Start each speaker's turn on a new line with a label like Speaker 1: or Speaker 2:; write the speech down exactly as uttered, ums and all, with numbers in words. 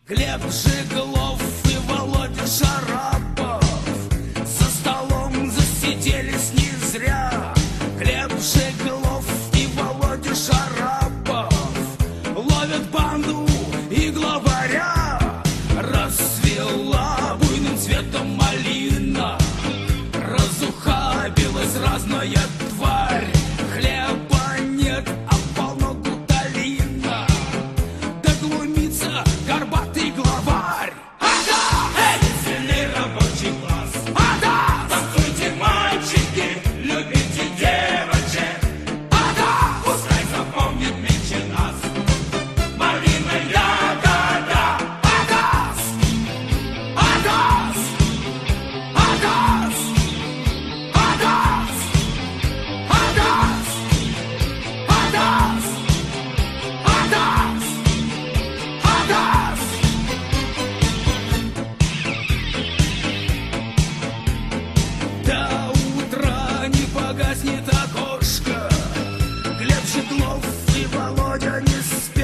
Speaker 1: Глеб Жиглов и Володя Шарапов за столом засиделись не зря. Глеб Жиглов и Володя Шарапов ловят банду и главаря. Расцвела буйным цветом малина, разухабилась разная тварь. Хлеба нет, а полно гуталина, да глумится горбатый главарь. Ага! Эй, сильный рабочий класс! Ага! Танцуйте, мальчики, любите девочек! Ага! Пускай запомнит меньше нас Марина Ягода! Агас! Агас! Агас! Агас! Агас! Агас! Агас! Агас! До утра не погаснет окошко. Глеб Жиглов и Володя не спят.